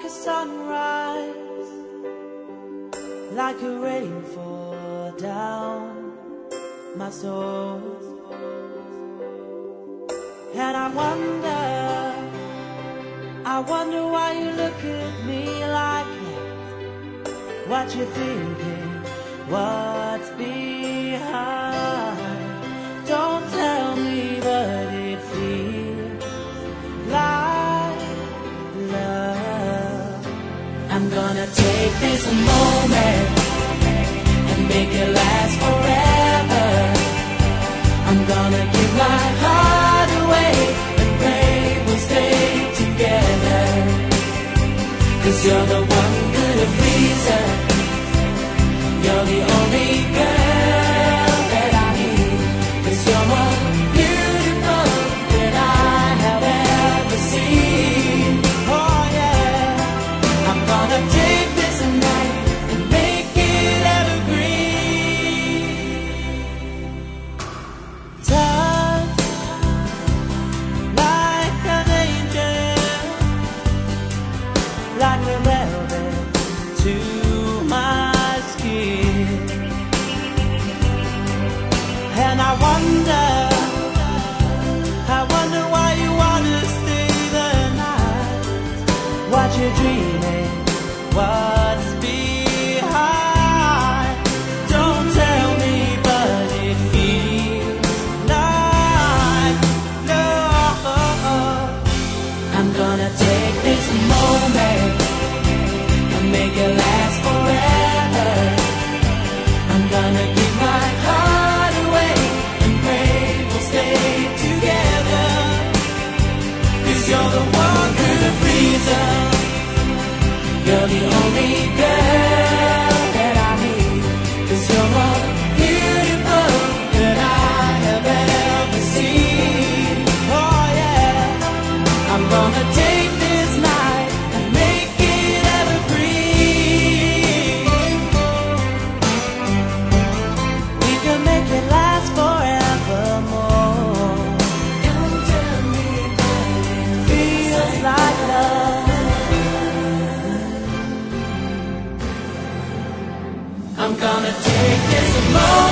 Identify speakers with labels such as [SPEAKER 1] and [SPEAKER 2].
[SPEAKER 1] a sunrise, like a rainfall down my soul. And I wonder why you look at me like that. What you thinking, what's behind? Don't tell me, but it feels like love. I'm gonna take this moment and make it last forever. I'm gonna give my heart away and pray we'll stay together. 'Cause you're the one good reason. You're the only girl that I need. 'Cause you're more beautiful than I have ever seen. Oh yeah, I'm gonna take this night and make it evergreen. Touch like an angel, like a velvet to my skin. And I wonder why you wanna stay the night. What you're dreaming, what's behind? Don't tell me, but it feels like love. I'm gonna take this moment and make it last forever. I'm gonna give my heart away and pray we'll stay together. 'Cause you're the one good reason. You're the only girl that I need. 'Cause you're more beautiful than I have ever seen. Oh yeah, I'm gonna take this night and make it evergreen. We can make it last forevermore. Don't tell me that it feels like love. I'm gonna take this moment